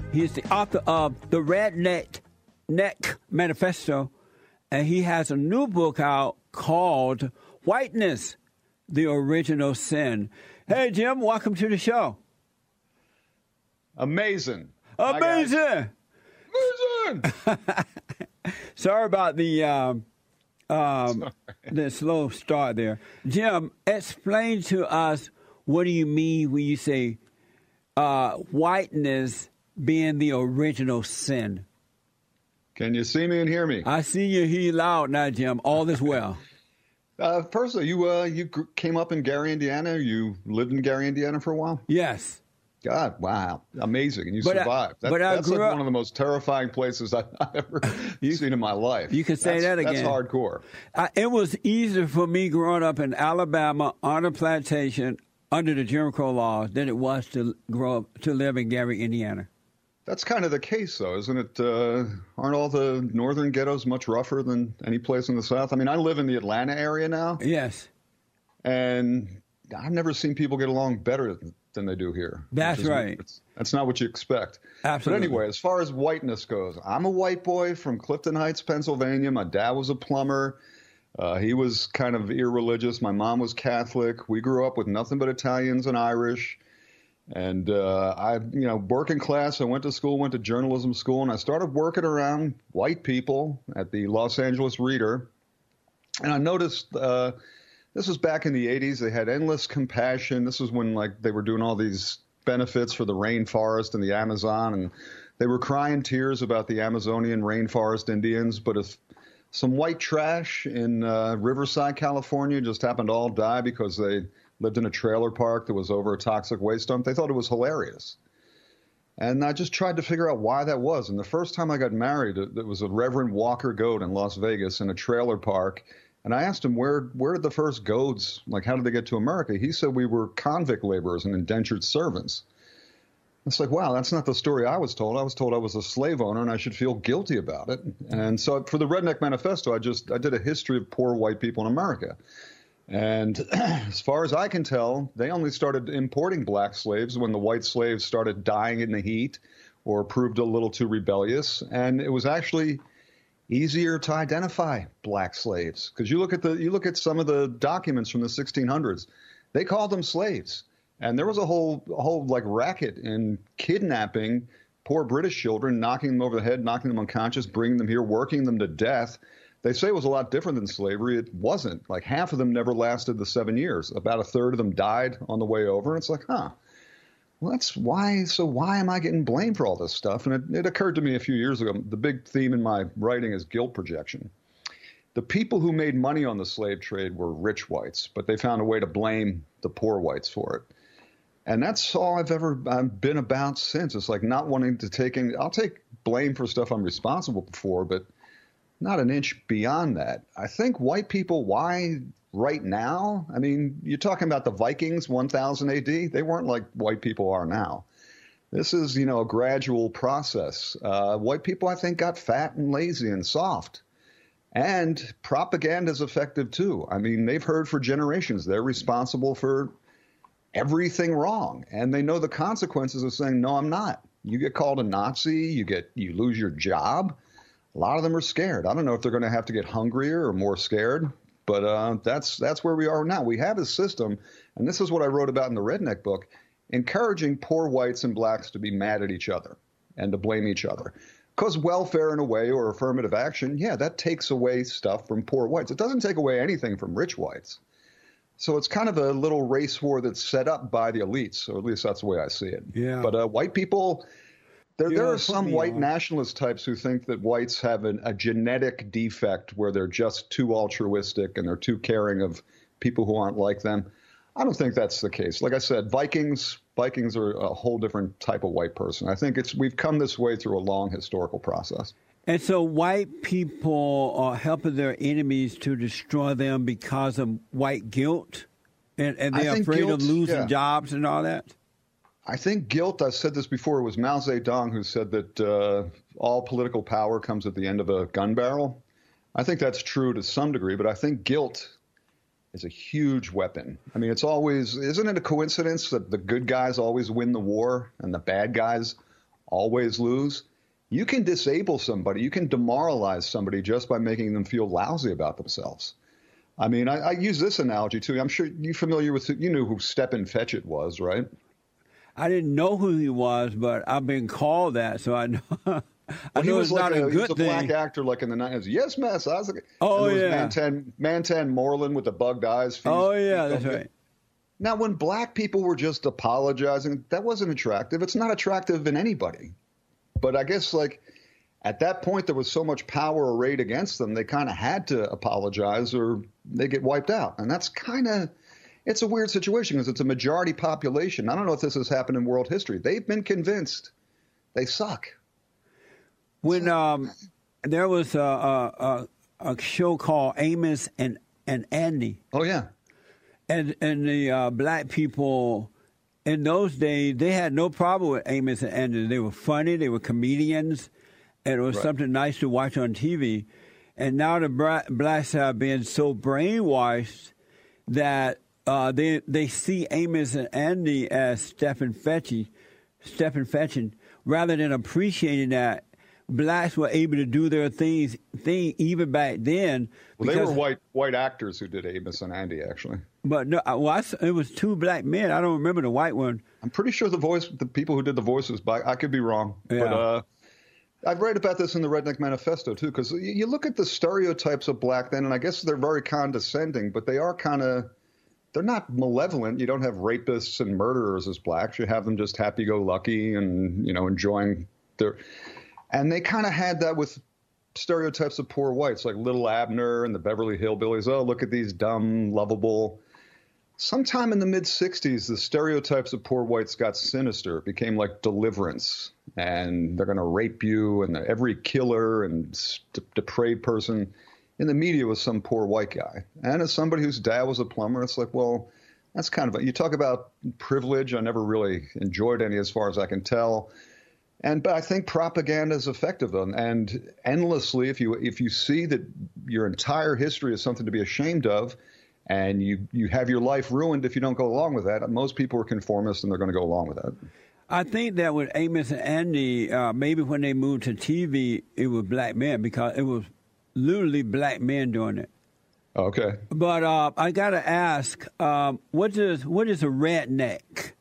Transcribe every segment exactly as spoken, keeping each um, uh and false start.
He's the author of The Redneck Neck Manifesto, and he has a new book out called Whiteness, the Original Sin. Hey, Jim, welcome to the show. Amazing. Amazing. Amazing. Sorry about the um, um, the slow start there. Jim, explain to us, what do you mean when you say uh, whiteness being the original sin? Can you see me and hear me? I see you, hear you loud now, Jim. All is well. Uh, first, you uh, you came up in Gary, Indiana. You lived in Gary, Indiana for a while? Yes. God, wow. Amazing. And you but survived. I, that, but that's like up, one of the most terrifying places I've ever you, seen in my life. You can say that's, that again. That's hardcore. I, it was easier for me growing up in Alabama on a plantation under the Jim Crow laws than it was to grow up, to live in Gary, Indiana. That's kind of the case, though, isn't it? Uh, aren't all the northern ghettos much rougher than any place in the South? I mean, I live in the Atlanta area now. Yes. And I've never seen people get along better than they do here. That's right. That's not what you expect. Absolutely. But anyway, as far as whiteness goes, I'm a white boy from Clifton Heights, Pennsylvania. My dad was a plumber. Uh, he was kind of irreligious. My mom was Catholic. We grew up with nothing but Italians and Irish. And uh, I, you know, working class. I went to school, went to journalism school, and I started working around white people at the Los Angeles Reader. And I noticed uh, this was back in the eighties. They had endless compassion. This was when, like, they were doing all these benefits for the rainforest and the Amazon, and they were crying tears about the Amazonian rainforest Indians. But if some white trash in uh, Riverside, California, just happened to all die because they lived in a trailer park that was over a toxic waste dump, they thought it was hilarious. And I just tried to figure out why that was. And the first time I got married, it was a Reverend Walker Goat in Las Vegas in a trailer park. And I asked him, where where did the first goats, like, how did they get to America? He said we were convict laborers and indentured servants. It's like, wow, that's not the story I was told. I was told I was a slave owner and I should feel guilty about it. And so for the Redneck Manifesto, I just I did a history of poor white people in America. And as far as I can tell, they only started importing black slaves when the white slaves started dying in the heat or proved a little too rebellious. And it was actually easier to identify black slaves, because you look at the you look at some of the documents from the sixteen hundreds, they called them slaves. And there was a whole a whole like racket in kidnapping poor British children, knocking them over the head, knocking them unconscious, bringing them here, working them to death. They say it was a lot different than slavery. It wasn't. Like, half of them never lasted the seven years. About a third of them died on the way over. And it's like, huh, well, that's why. So why am I getting blamed for all this stuff? And it, it occurred to me a few years ago. The big theme in my writing is guilt projection. The people who made money on the slave trade were rich whites, but they found a way to blame the poor whites for it. And that's all I've ever been about since. It's like not wanting to take any, I'll take blame for stuff I'm responsible for, but not an inch beyond that. I think white people, why right now? I mean, you're talking about the Vikings, one thousand A D. They weren't like white people are now. This is, you know, a gradual process. Uh, white people, I think, got fat and lazy and soft. And propaganda is effective, too. I mean, they've heard for generations they're responsible for everything wrong. And they know the consequences of saying, no, I'm not. You get called a Nazi, you get you lose your job. A lot of them are scared. I don't know if they're going to have to get hungrier or more scared, but uh, that's that's where we are now. We have a system, and this is what I wrote about in the Redneck book, encouraging poor whites and blacks to be mad at each other and to blame each other. Because welfare in a way, or affirmative action, yeah, that takes away stuff from poor whites. It doesn't take away anything from rich whites. So it's kind of a little race war that's set up by the elites, or at least that's the way I see it. Yeah. But uh, white people... There, there know, are some white on. nationalist types who think that whites have an, a genetic defect where they're just too altruistic and they're too caring of people who aren't like them. I don't think that's the case. Like I said, Vikings Vikings are a whole different type of white person. I think it's we've come this way through a long historical process. And so white people are helping their enemies to destroy them because of white guilt? And, and they're afraid guilt, of losing yeah. jobs and all that? I think guilt, I've said this before, it was Mao Zedong who said that uh, all political power comes at the end of a gun barrel. I think that's true to some degree, but I think guilt is a huge weapon. I mean, it's always, isn't it a coincidence that the good guys always win the war and the bad guys always lose. You can disable somebody. You can demoralize somebody just by making them feel lousy about themselves. I mean, I, I use this analogy too. I'm sure you're familiar with, you knew who Stepin Fetchit was, right? I didn't know who he was, but I've been called that, so I know. I well, know was it's like not a, a good he was a thing. black actor, like in the nineties. Yes, Mass Isaac. Oh and there yeah, was Mantan, Mantan Moreland with the bugged eyes. Feet, oh yeah, that's right. Now, when black people were just apologizing, that wasn't attractive. It's not attractive in anybody. But I guess, like, at that point, there was so much power arrayed against them, they kind of had to apologize or they get wiped out. And that's kind of, it's a weird situation because it's a majority population. I don't know if this has happened in world history. They've been convinced they suck. When um, there was a, a, a, a show called Amos and, and Andy. Oh, yeah. And and the uh, black people in those days, they had no problem with Amos and Andy. They were funny. They were comedians. And it was right. something nice to watch on T V. And now the bra- blacks have been so brainwashed that uh, they they see Amos and Andy as Stepin Fetchit, Stepin Fetchit, rather than appreciating that blacks were able to do their things thing even back then. Well, because, they were white white actors who did Amos and Andy, actually. But no, well, I, it was two black men. I don't remember the white one. I'm pretty sure the voice, the people who did the voices, but I could be wrong. Yeah. But uh, I've read about this in the Redneck Manifesto too, because you look at the stereotypes of black then, and I guess they're very condescending, but they are kind of. They're not malevolent. You don't have rapists and murderers as blacks. You have them just happy-go-lucky and, you know, enjoying their. And they kind of had that with stereotypes of poor whites, like Little Abner and the Beverly Hillbillies. Oh, look at these dumb, lovable. Sometime in the mid-sixties, the stereotypes of poor whites got sinister. It became like Deliverance, and they're going to rape you, and every killer and depraved person in the media was some poor white guy. And as somebody whose dad was a plumber, it's like, well, that's kind of a, you talk about privilege. I never really enjoyed any as far as I can tell. And but I think propaganda is effective, and endlessly, if you if you see that your entire history is something to be ashamed of, and you you have your life ruined if you don't go along with that, most people are conformists and they're going to go along with that. I think that with Amos and Andy, uh, maybe when they moved to T V, it was black men because it was literally black men doing it. Okay. But uh, I got to ask, um, what is what is a redneck?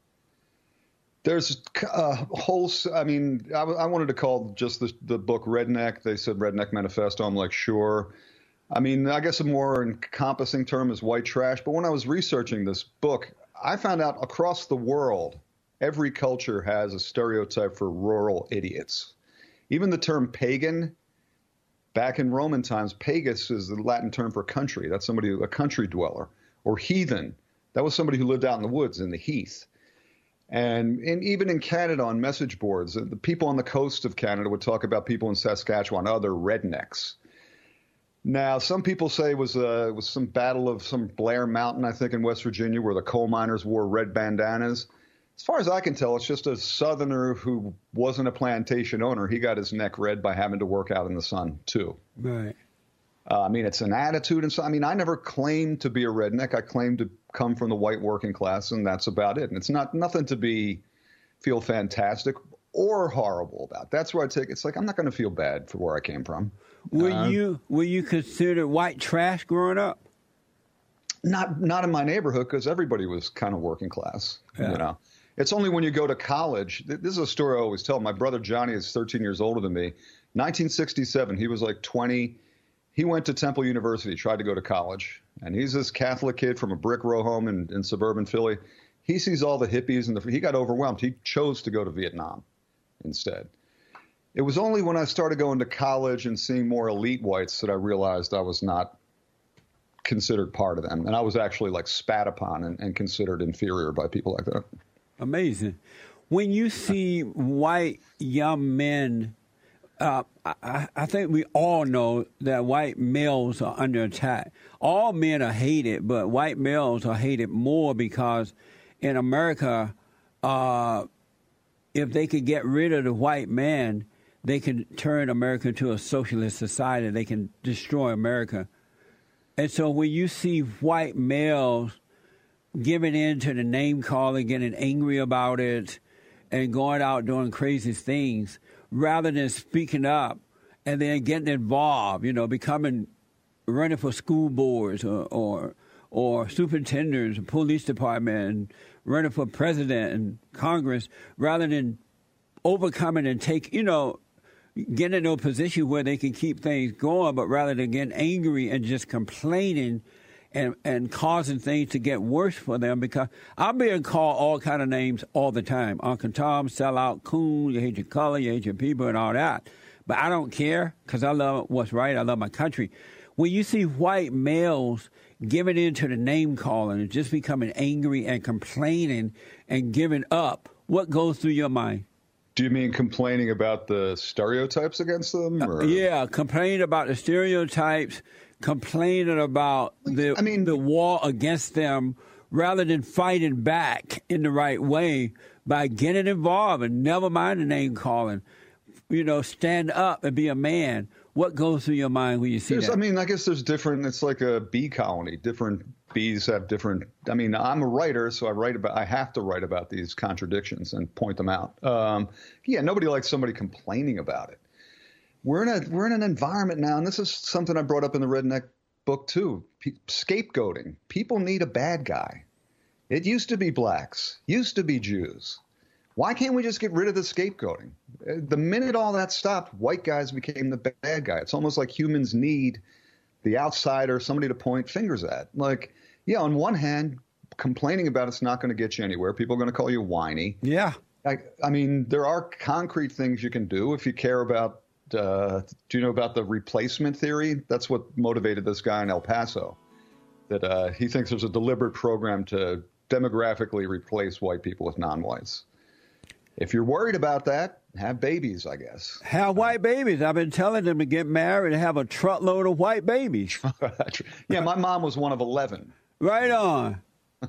There's a whole, I mean, I, I wanted to call just the, the book Redneck. They said Redneck Manifesto. I'm like, sure. I mean, I guess a more encompassing term is white trash. But when I was researching this book, I found out across the world, every culture has a stereotype for rural idiots. Even the term pagan, back in Roman times, pagus is the Latin term for country. That's somebody, a country dweller. Or heathen, that was somebody who lived out in the woods, in the heath. And, and even in Canada on message boards, the people on the coast of Canada would talk about people in Saskatchewan, other rednecks. Now, some people say it was, uh, it was some battle of some Blair Mountain, I think, in West Virginia, where the coal miners wore red bandanas. As far as I can tell, it's just a Southerner who wasn't a plantation owner. He got his neck red by having to work out in the sun, too. Right. Uh, I mean, it's an attitude. And so, I mean, I never claimed to be a redneck. I claimed to come from the white working class, and that's about it. And it's not nothing to be feel fantastic or horrible about. That's where I take. It's like I'm not going to feel bad for where I came from. Were uh, you were you considered white trash growing up? Not not in my neighborhood because everybody was kind of working class. Yeah. You know, it's only when you go to college. This is a story I always tell. My brother Johnny is thirteen years older than me. nineteen sixty-seven, he was like twenty. He went to Temple University, tried to go to college, and he's this Catholic kid from a brick row home in, in suburban Philly. He sees all the hippies, and the, he got overwhelmed. He chose to go to Vietnam instead. It was only when I started going to college and seeing more elite whites that I realized I was not considered part of them, and I was actually like spat upon and, and considered inferior by people like that. Amazing. When you see white young men, Uh, I, I think we all know that white males are under attack. All men are hated, but white males are hated more because in America, uh, if they could get rid of the white man, they can turn America into a socialist society. They can destroy America. And so when you see white males giving in to the name calling, getting angry about it, and going out doing crazy things rather than speaking up and then getting involved, you know, becoming, running for school boards or, or, or superintendents, police department, and running for president and Congress, rather than overcoming and take, you know, get in a position where they can keep things going, but rather than getting angry and just complaining and, and causing things to get worse for them. Because I'm being called all kind of names all the time. Uncle Tom, sellout, coon, you hate your color, you hate your people, and all that. But I don't care because I love what's right. I love my country. When you see white males giving in to the name calling and just becoming angry and complaining and giving up, what goes through your mind? Do you mean complaining about the stereotypes against them? Or? Uh, yeah, complaining about the stereotypes, complaining about the I mean, the war against them, rather than fighting back in the right way by getting involved and never mind the name calling. You know, stand up and be a man. What goes through your mind when you see there's, that? I mean, I guess there's different. It's like a bee colony. Different bees have different. I mean, I'm a writer, so I write about. I have to write about these contradictions and point them out. Um, yeah, nobody likes somebody complaining about it. We're in a we're in an environment now, and this is something I brought up in the Redneck book too. Pe- scapegoating. People need a bad guy. It used to be blacks. Used to be Jews. Why can't we just get rid of the scapegoating? The minute all that stopped, white guys became the bad guy. It's almost like humans need the outsider, somebody to point fingers at. Like, yeah, on one hand, complaining about it's not going to get you anywhere. People are going to call you whiny. Yeah. I, I mean, there are concrete things you can do if you care about, uh, do you know about the replacement theory? That's what motivated this guy in El Paso, that uh, he thinks there's a deliberate program to demographically replace white people with non-whites. If you're worried about that, have babies, I guess. Have white babies. I've been telling them to get married and have a truckload of white babies. Yeah, my mom was one of eleven. Right on.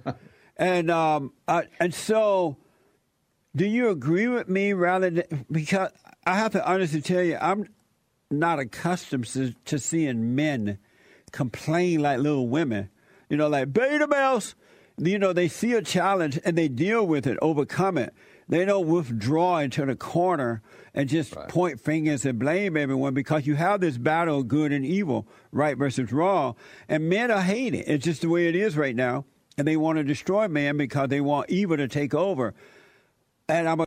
and um, I, and so, do you agree with me? Rather than, because I have to honestly tell you, I'm not accustomed to, to seeing men complain like little women. You know, like beta males. You know, they see a challenge and they deal with it, overcome it. They don't withdraw into the corner and just right. point fingers and blame everyone, because you have this battle of good and evil, right versus wrong. And men are hating. It's just the way it is right now. And they want to destroy man because they want evil to take over. And I'm a...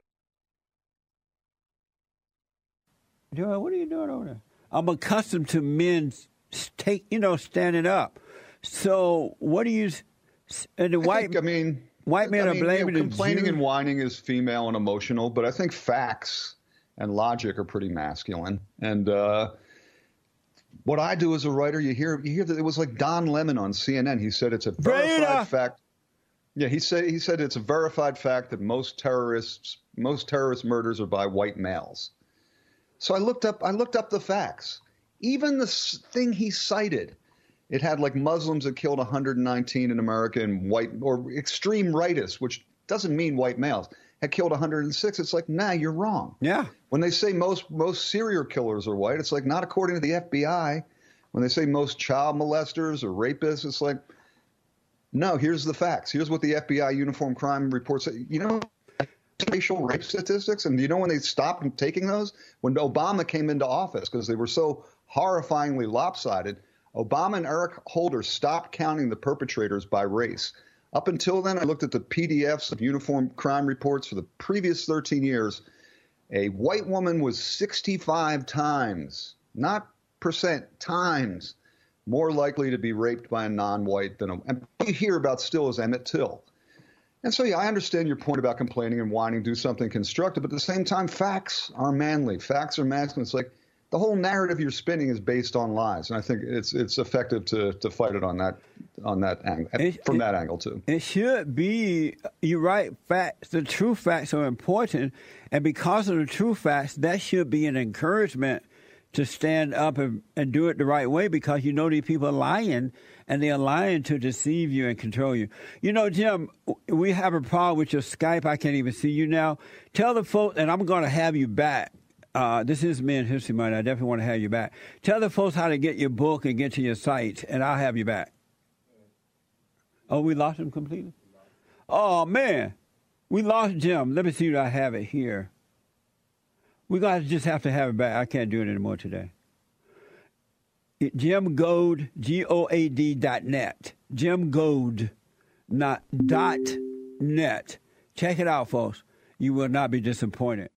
Joel, what are you doing over there? I'm accustomed to men take, you know, standing up. So what do you... And the I white... Think, I mean... White men I are mean, blaming you know, complaining the and whining is female and emotional, but I think facts and logic are pretty masculine. And uh, what I do as a writer, you hear you hear that it was like Don Lemon on C N N. He said it's a verified Beta. fact. Yeah, he said he said it's a verified fact that most terrorists, most terrorist murders are by white males. So I looked up I looked up the facts. Even the thing he cited. It had like Muslims that killed one hundred nineteen in America, and white or extreme rightists, which doesn't mean white males, had killed one hundred six. It's like, nah, you're wrong. Yeah. When they say most most serial killers are white, it's like not according to the F B I. When they say most child molesters or rapists, it's like, no, here's the facts. Here's what the F B I uniform crime reports say. You know, racial rape statistics, and you know when they stopped taking those? When Obama came into office, because they were so horrifyingly lopsided. Obama and Eric Holder stopped counting the perpetrators by race. Up until then, I looked at the P D Fs of uniform crime reports for the previous thirteen years. A white woman was sixty-five times, not percent, times more likely to be raped by a non-white than a, and what you hear about still is Emmett Till. And so, yeah, I understand your point about complaining and whining, do something constructive, but at the same time, facts are manly. Facts are masculine. It's like, the whole narrative you're spinning is based on lies, and I think it's it's effective to, to fight it on that on that angle it, from it, that angle too. It should be. You're right. Facts. The true facts are important, and because of the true facts, that should be an encouragement to stand up and, and do it the right way. Because you know these people are lying, and they are lying to deceive you and control you. You know, Jim, we have a problem with your Skype. I can't even see you now. Tell the folks, and I'm going to have you back. Uh, this is Men History Month. I definitely want to have you back. Tell the folks how to get your book and get to your site, and I'll have you back. Oh, we lost him completely? Oh, man. We lost Jim. Let me see if I have it here. We got to just have to have it back. I can't do it anymore today. Jim Goad, G O A D dot net. Jim Goad, not dot net. Check it out, folks. You will not be disappointed.